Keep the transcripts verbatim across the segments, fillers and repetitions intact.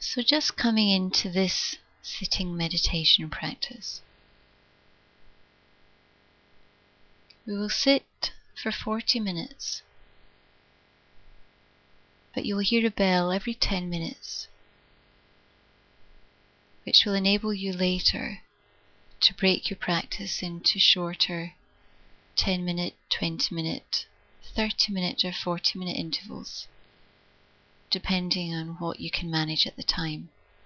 So just coming into this sitting meditation practice, we will sit for forty minutes, but you will hear a bell every ten minutes, which will enable you later to break your practice into shorter ten minute, twenty minute, thirty minute or forty minute intervals, depending on what you can manage at the time.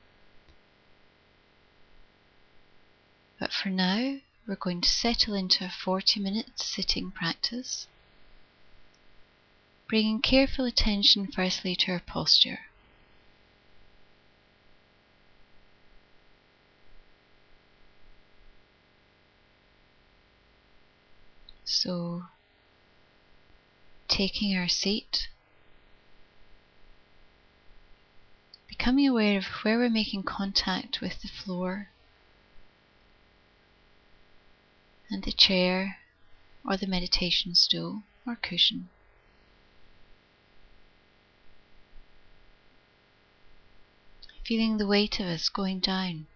But for now, we're going to settle into a forty minute sitting practice, bringing careful attention firstly to our posture. So, taking our seat, becoming aware of where we're making contact with the floor and the chair or the meditation stool or cushion. Feeling the weight of us going down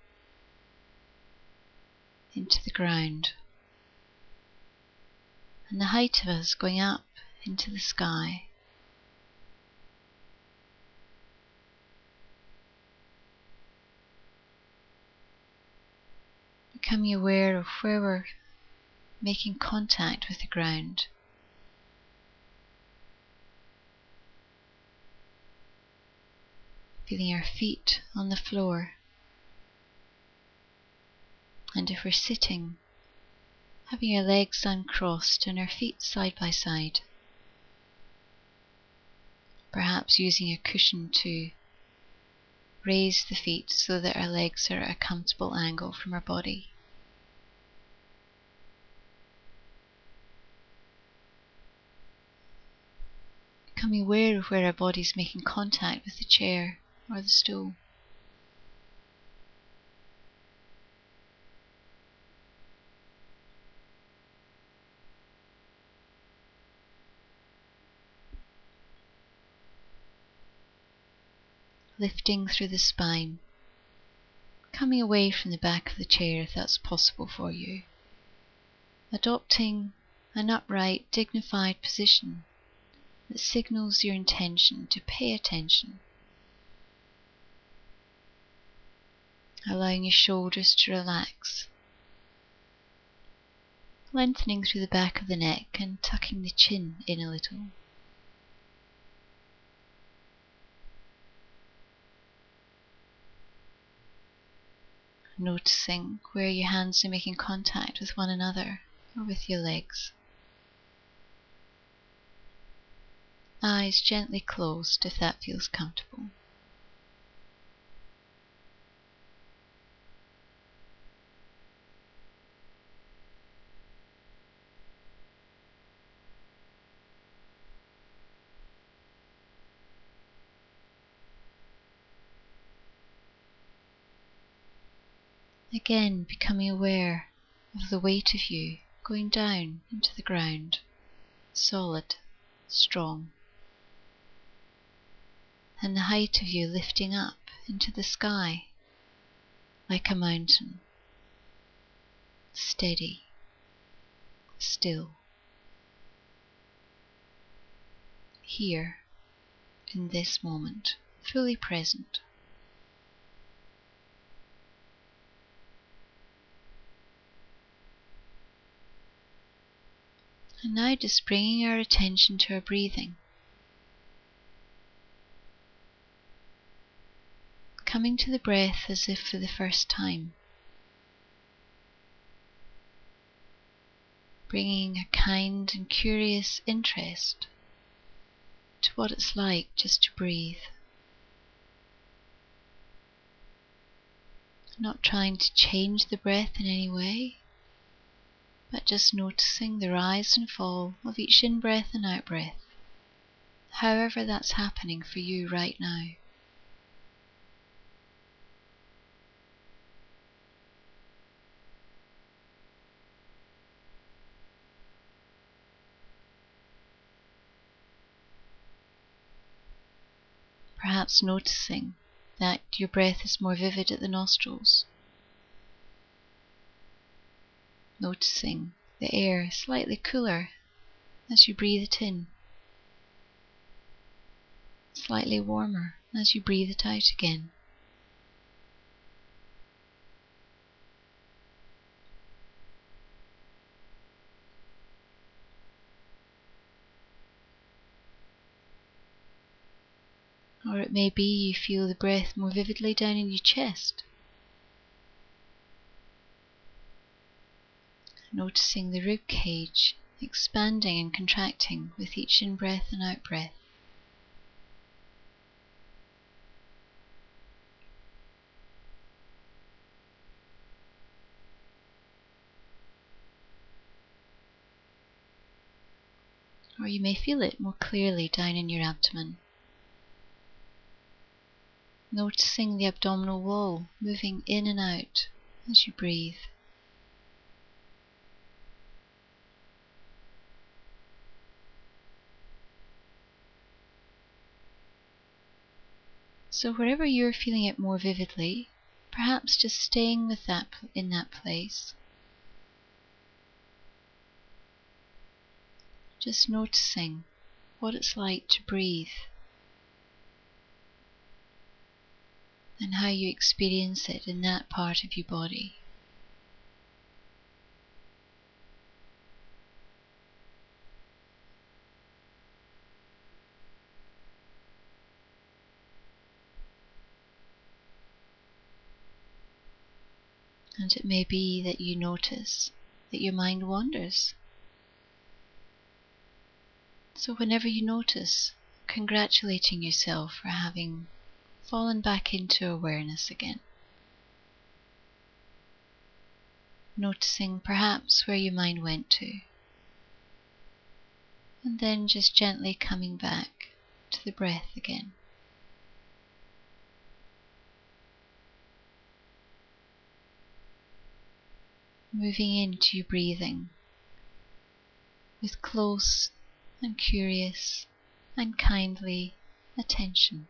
into the ground, and the height of us going up into the sky. Becoming aware of where we're making contact with the ground. Feeling our feet on the floor. And if we're sitting, having our legs uncrossed and our feet side by side. Perhaps using a cushion to raise the feet so that our legs are at a comfortable angle from our body. Becoming aware of where our body's making contact with the chair or the stool. Lifting through the spine, coming away from the back of the chair if that's possible for you, adopting an upright, dignified position that signals your intention to pay attention, allowing your shoulders to relax, lengthening through the back of the neck and tucking the chin in a little. Noticing where your hands are making contact with one another or with your legs. Eyes gently closed if that feels comfortable. Again, becoming aware of the weight of you going down into the ground, solid, strong, and the height of you lifting up into the sky like a mountain, steady, still, here in this moment, fully present. And now just bringing our attention to our breathing. Coming to the breath as if for the first time. Bringing a kind and curious interest to what it's like just to breathe. Not trying to change the breath in any way, but just noticing the rise and fall of each in-breath and out-breath, however that's happening for you right now. Perhaps noticing that your breath is more vivid at the nostrils. Noticing the air slightly cooler as you breathe it in, slightly warmer as you breathe it out again. Or it may be you feel the breath more vividly down in your chest. Noticing the rib cage expanding and contracting with each in-breath and out-breath. Or you may feel it more clearly down in your abdomen. Noticing the abdominal wall moving in and out as you breathe. So wherever you're feeling it more vividly, perhaps just staying with that in that place. Just noticing what it's like to breathe and how you experience it in that part of your body. And it may be that you notice that your mind wanders. So whenever you notice, congratulating yourself for having fallen back into awareness again. Noticing perhaps where your mind went to. And then just gently coming back to the breath again. Moving into your breathing with close and curious and kindly attention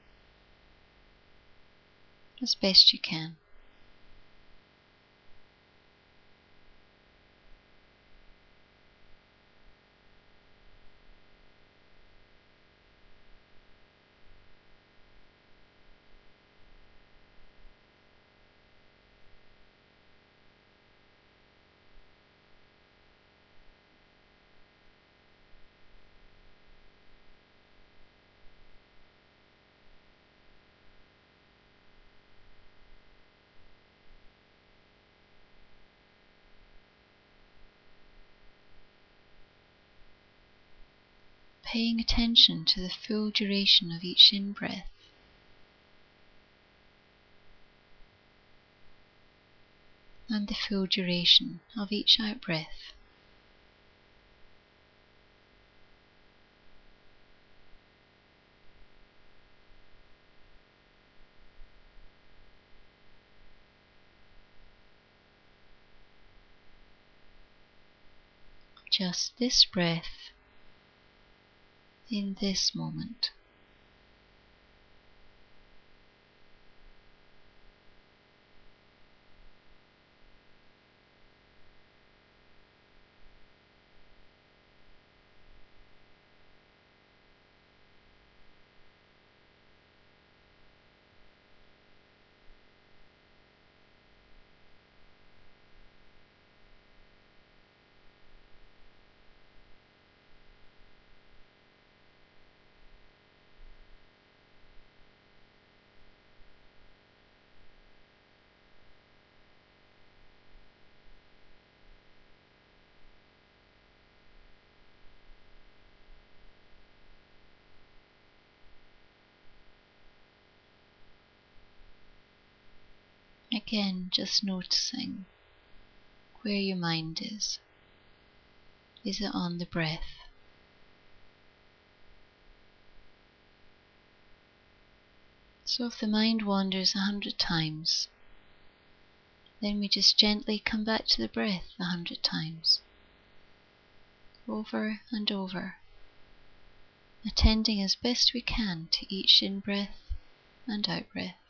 as best you can. Paying attention to the full duration of each in-breath and the full duration of each out-breath. Just this breath in this moment. Again, just noticing where your mind is. Is it on the breath? So if the mind wanders a hundred times, then we just gently come back to the breath a hundred times, over and over, attending as best we can to each in-breath and out-breath.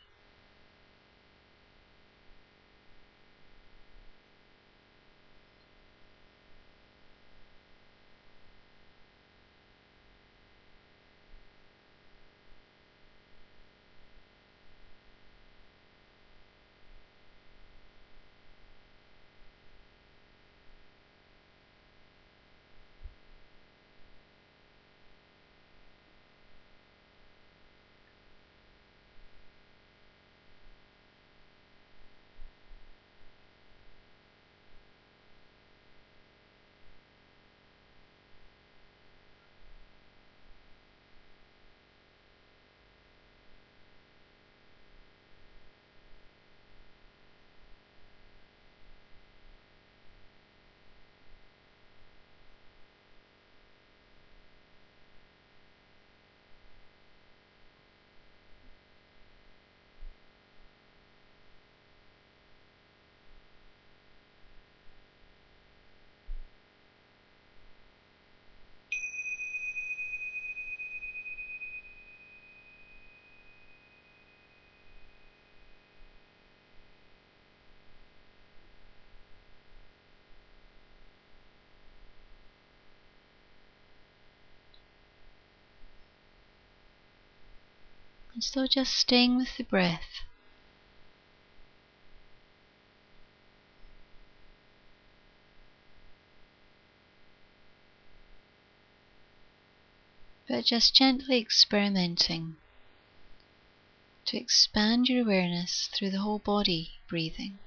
And still just staying with the breath. But just gently experimenting to expand your awareness through the whole body breathing.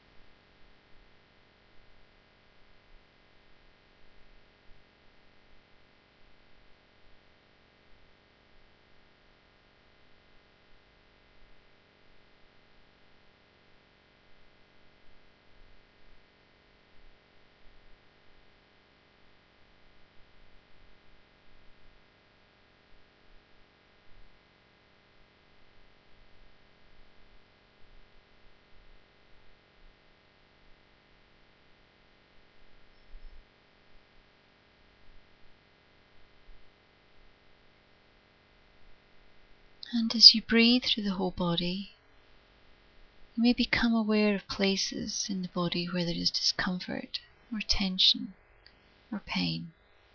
And as you breathe through the whole body, you may become aware of places in the body where there is discomfort or tension or pain.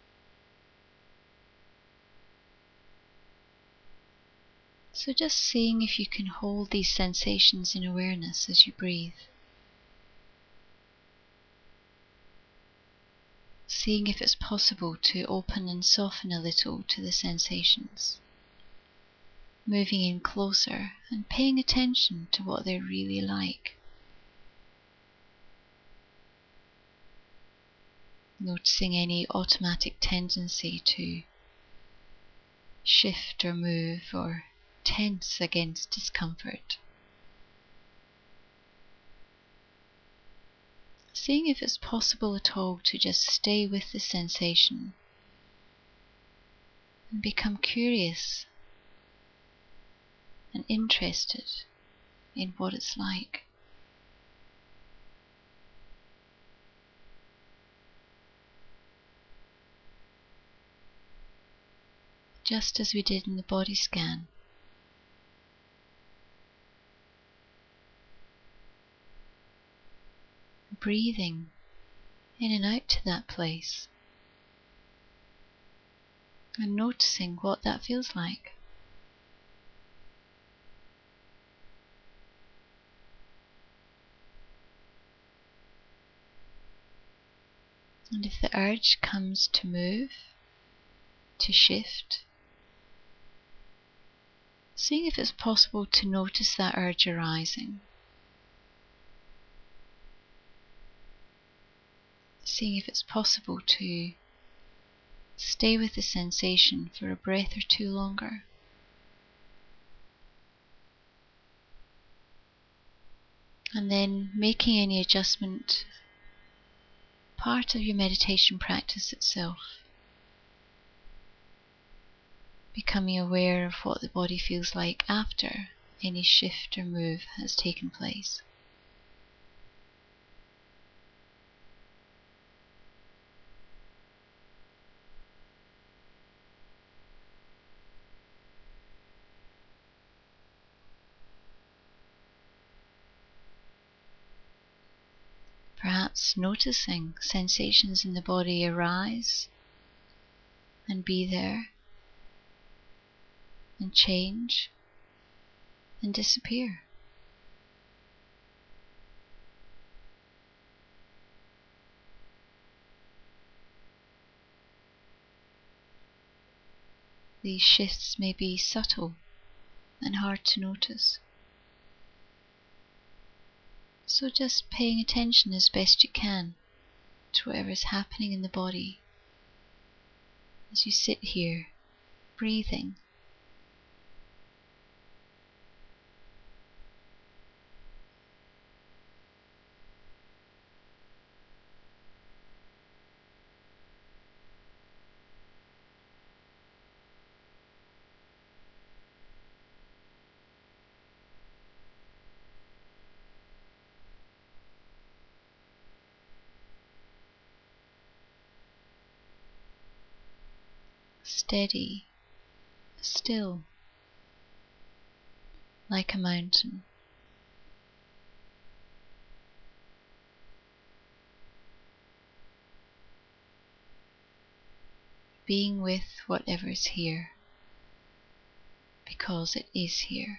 So just seeing if you can hold these sensations in awareness as you breathe. Seeing if it's possible to open and soften a little to the sensations. Moving in closer and paying attention to what they're really like. Noticing any automatic tendency to shift or move or tense against discomfort. Seeing if it's possible at all to just stay with the sensation and become curious and interested in what it's like. Just as we did in the body scan. Breathing in and out to that place and noticing what that feels like. And if the urge comes to move, to shift, seeing if it's possible to notice that urge arising. Seeing if it's possible to stay with the sensation for a breath or two longer. And then making any adjustment part of your meditation practice itself. Becoming aware of what the body feels like after any shift or move has taken place. Perhaps noticing sensations in the body arise and be there and change and disappear. These shifts may be subtle and hard to notice. So just paying attention as best you can to whatever is happening in the body as you sit here, breathing. Steady, still, like a mountain. Being with whatever is here. because it is here.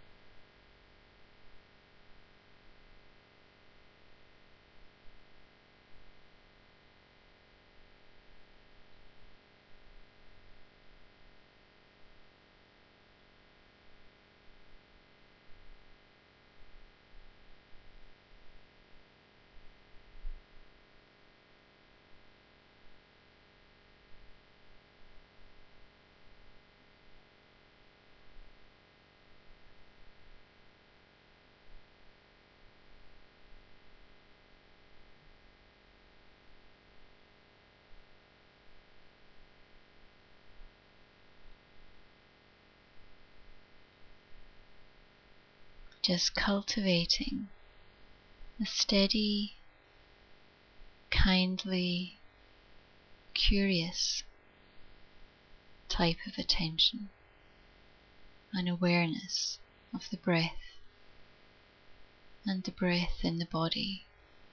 Just cultivating a steady, kindly, curious type of attention and awareness of the breath and the breath in the body.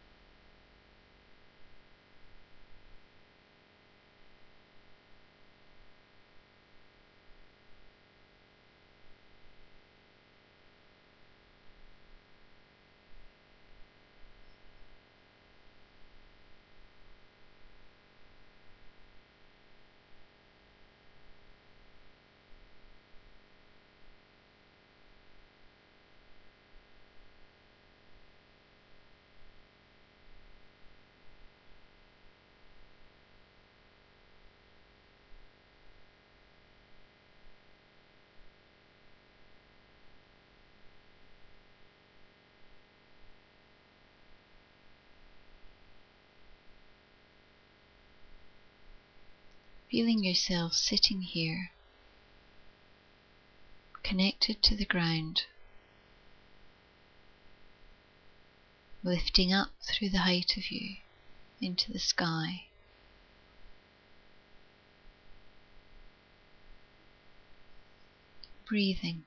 Feeling yourself sitting here, connected to the ground, lifting up through the height of you into the sky. Breathing.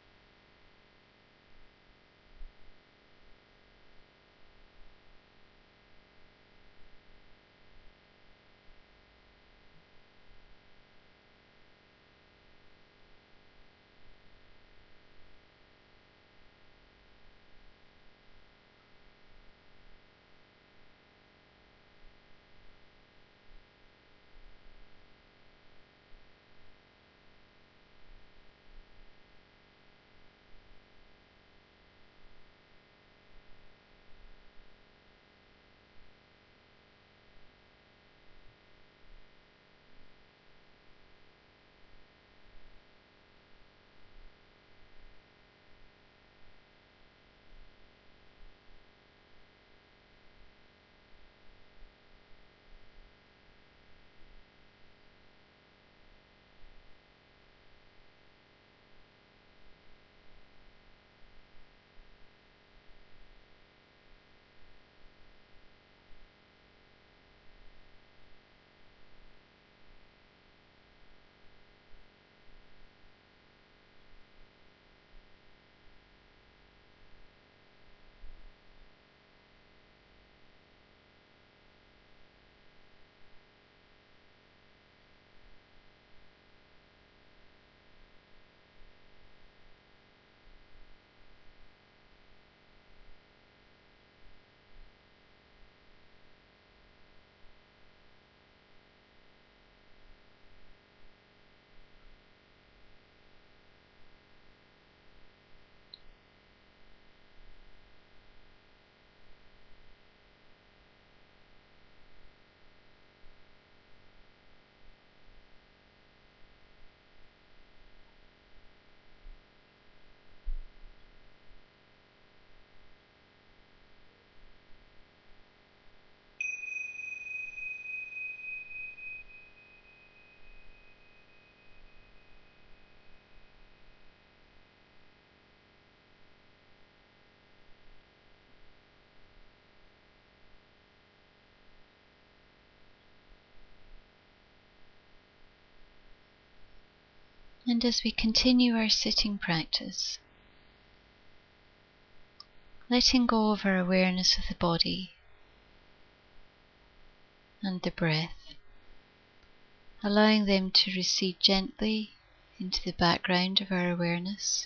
And as we continue our sitting practice, letting go of our awareness of the body and the breath, allowing them to recede gently into the background of our awareness.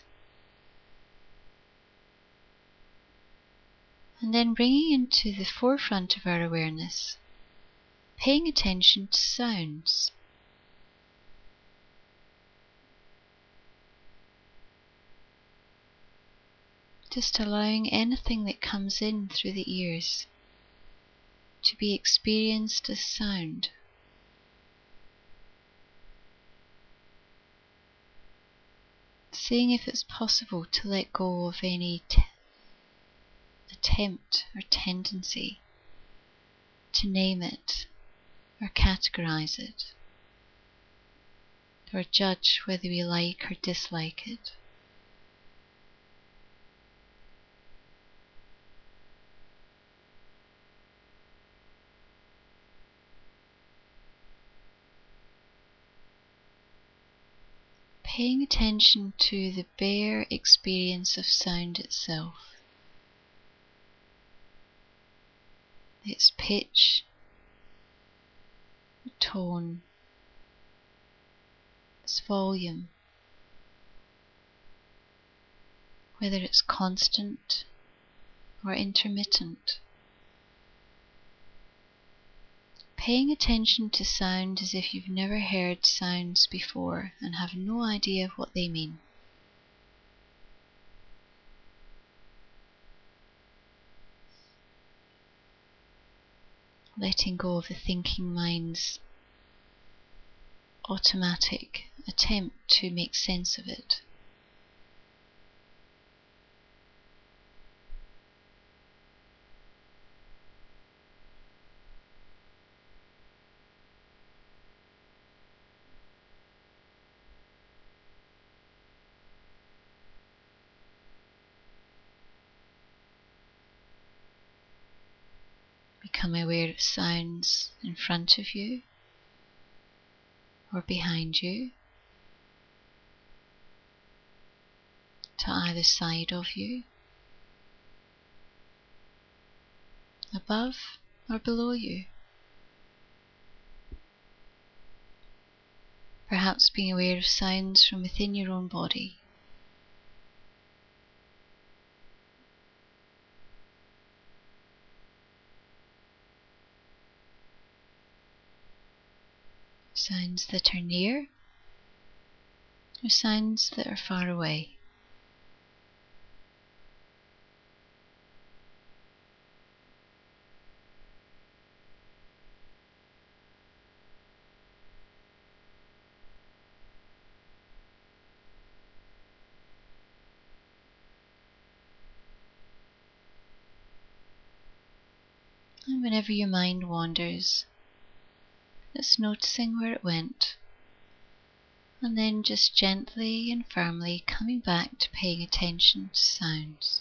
And then bringing into the forefront of our awareness, paying attention to sounds. Just allowing anything that comes in through the ears to be experienced as sound. Seeing if it's possible to let go of any t- attempt or tendency to name it or categorize it or judge whether we like or dislike it. Paying attention to the bare experience of sound itself, its pitch, tone, its volume, whether it's constant or intermittent. Paying attention to sound as if you've never heard sounds before and have no idea of what they mean. Letting go of the thinking mind's automatic attempt to make sense of it. Become aware of sounds in front of you or behind you, to either side of you, above or below you. Perhaps being aware of sounds from within your own body. Sounds that are near, or sounds that are far away. And whenever your mind wanders, just noticing where it went, and then just gently and firmly coming back to paying attention to sounds.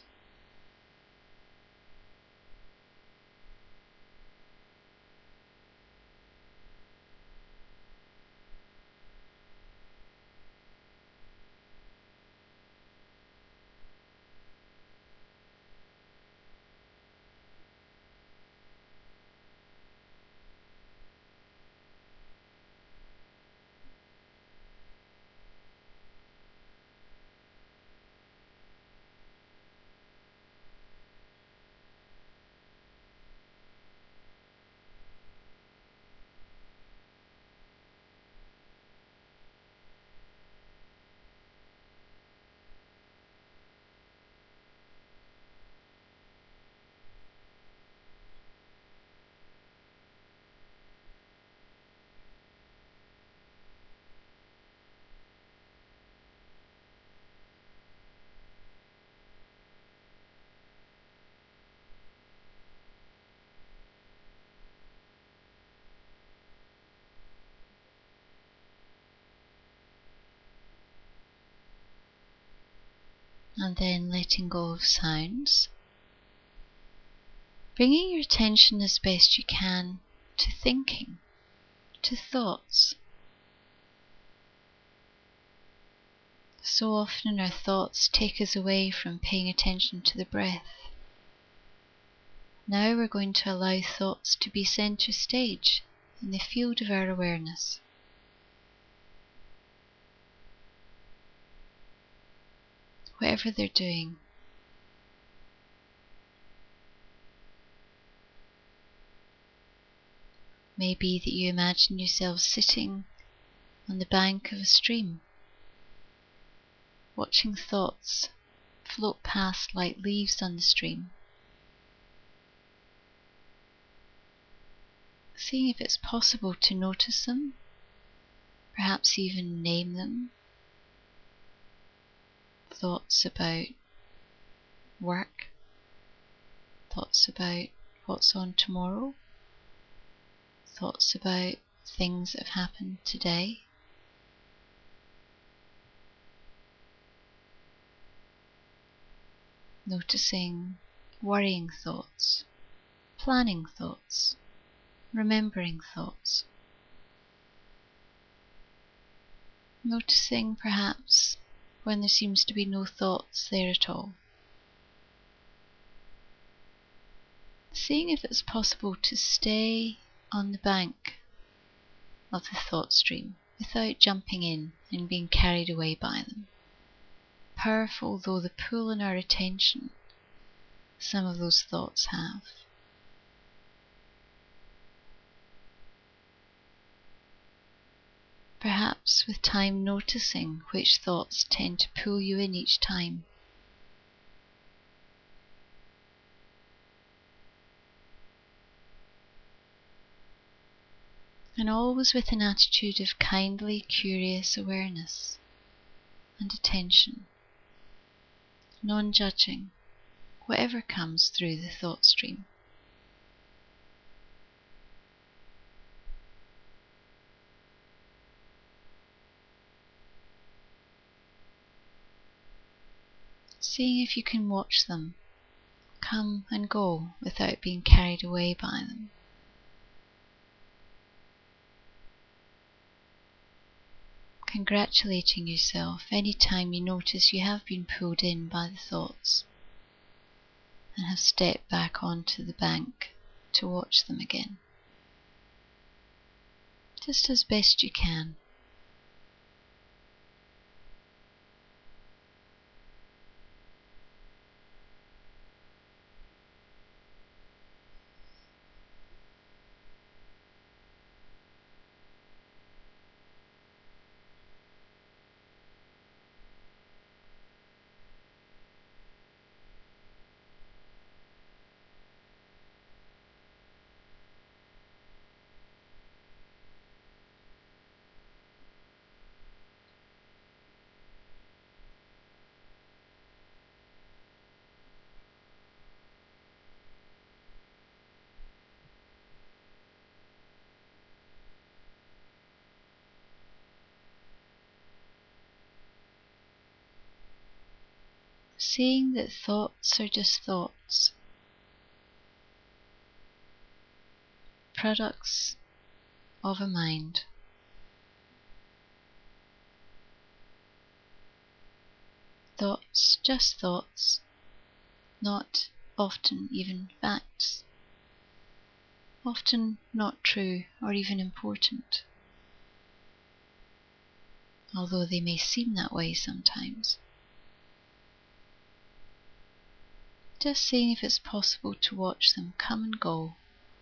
And then letting go of sounds, bringing your attention as best you can to thinking, to thoughts. So often our thoughts take us away from paying attention to the breath. Now we're going to allow thoughts to be center stage in the field of our awareness. whatever they're doing. Maybe that you imagine yourself sitting on the bank of a stream, watching thoughts float past like leaves on the stream. Seeing if it's possible to notice them, perhaps even name them. Thoughts about work, thoughts about what's on tomorrow, thoughts about things that have happened today. Noticing worrying thoughts, planning thoughts, remembering thoughts. Noticing perhaps when there seems to be no thoughts there at all. Seeing if it's possible to stay on the bank of the thought stream without jumping in and being carried away by them. Powerful though the pull on our attention some of those thoughts have. Perhaps with time noticing which thoughts tend to pull you in each time. And always with an attitude of kindly, curious awareness and attention, non-judging whatever comes through the thought stream. Seeing if you can watch them come and go without being carried away by them. Congratulating yourself any time you notice you have been pulled in by the thoughts and have stepped back onto the bank to watch them again. Just as best you can. Seeing that thoughts are just thoughts, products of a mind. Thoughts, just thoughts, not often even facts, often not true or even important, although they may seem that way sometimes. Just seeing if it's possible to watch them come and go.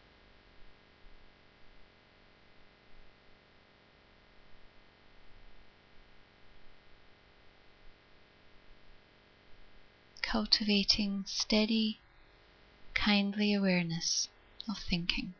Cultivating steady, kindly awareness of thinking.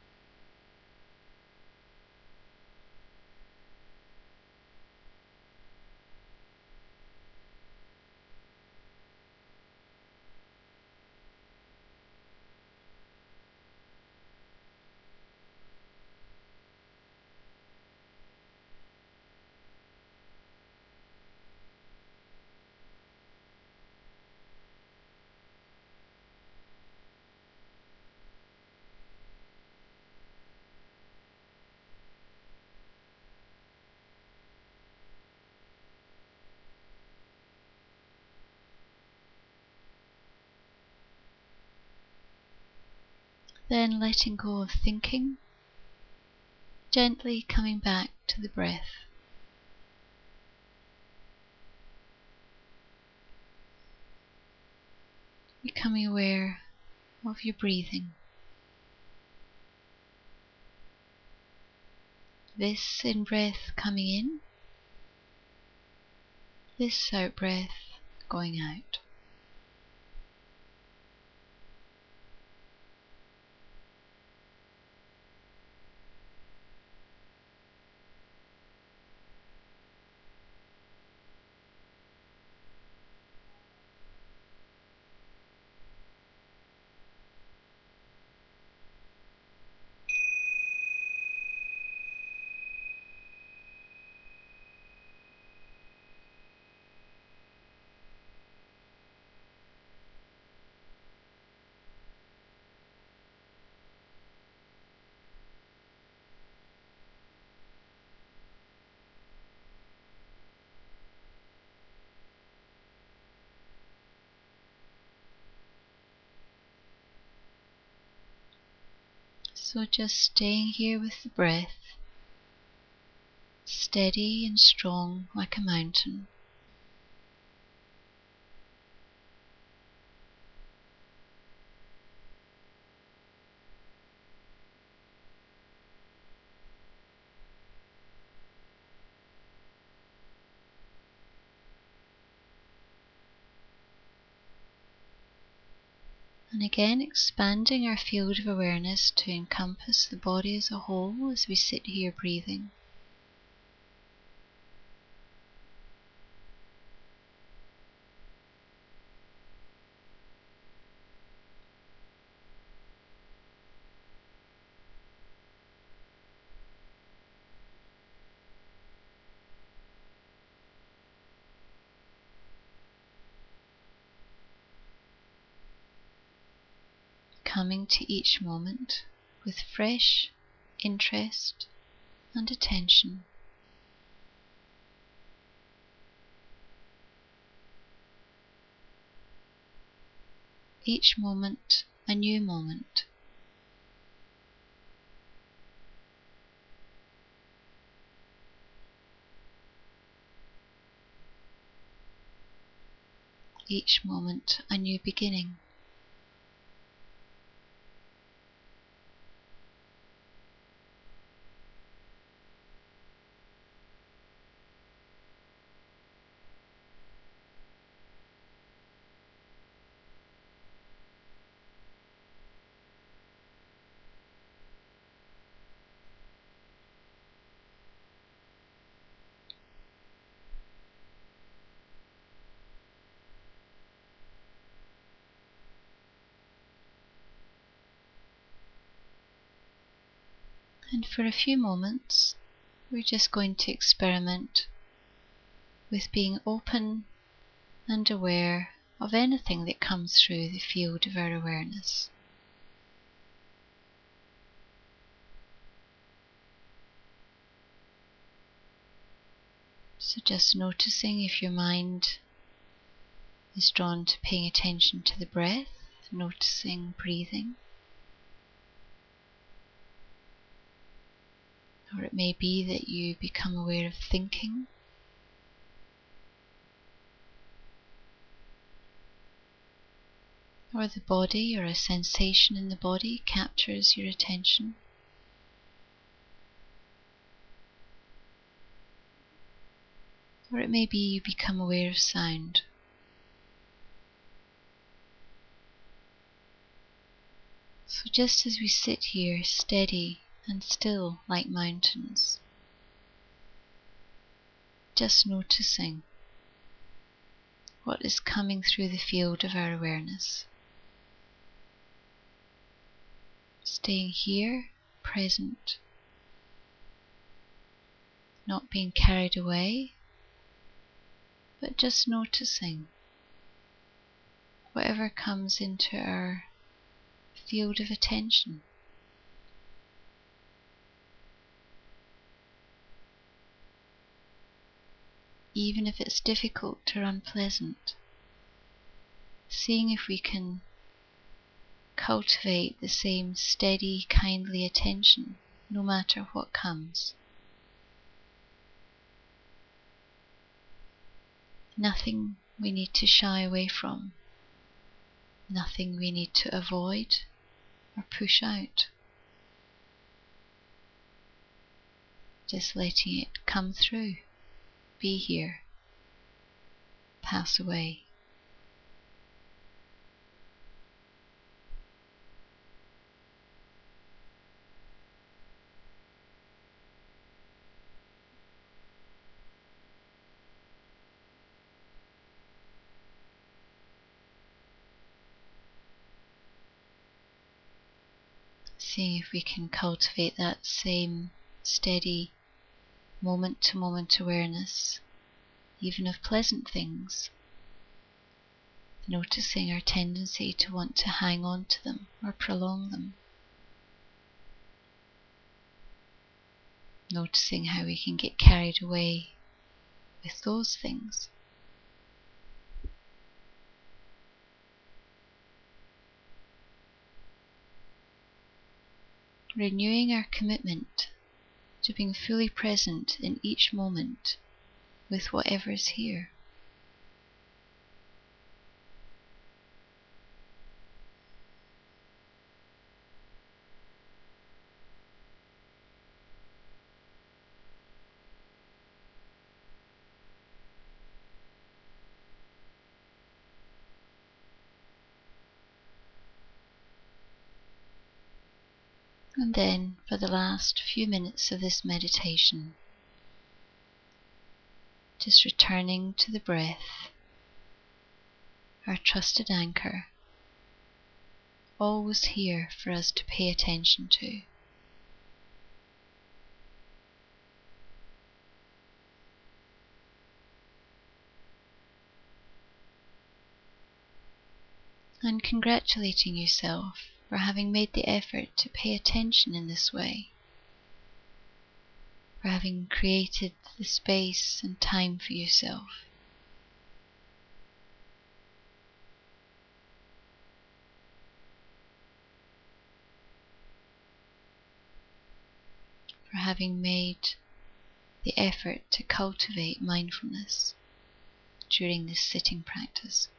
Then letting go of thinking, gently coming back to the breath. becoming aware of your breathing. This in-breath coming in, this out-breath going out. So just staying here with the breath, steady and strong like a mountain. And again expanding our field of awareness to encompass the body as a whole as we sit here breathing. Coming to each moment with fresh interest and attention. Each moment a new moment. Each moment a new beginning. And for a few moments, we're just going to experiment with being open and aware of anything that comes through the field of our awareness. So just noticing if your mind is drawn to paying attention to the breath, noticing breathing. Or it may be that you become aware of thinking. Or the body or a sensation in the body captures your attention. Or it may be you become aware of sound. So just as we sit here steady and still like mountains, just noticing what is coming through the field of our awareness. Staying here, present, not being carried away, but just noticing whatever comes into our field of attention. Even if it's difficult or unpleasant, seeing if we can cultivate the same steady, kindly attention no matter what comes. Nothing we need to shy away from. Nothing we need to avoid or push out. Just letting it come through, be here, pass away. Seeing if we can cultivate that same steady moment-to-moment awareness, even of pleasant things, noticing our tendency to want to hang on to them or prolong them, noticing how we can get carried away with those things. Renewing our commitment to being fully present in each moment with whatever is here. And then, for the last few minutes of this meditation, just returning to the breath, our trusted anchor, always here for us to pay attention to. And congratulating yourself for having made the effort to pay attention in this way, for having created the space and time for yourself. For having made the effort to cultivate mindfulness during this sitting practice.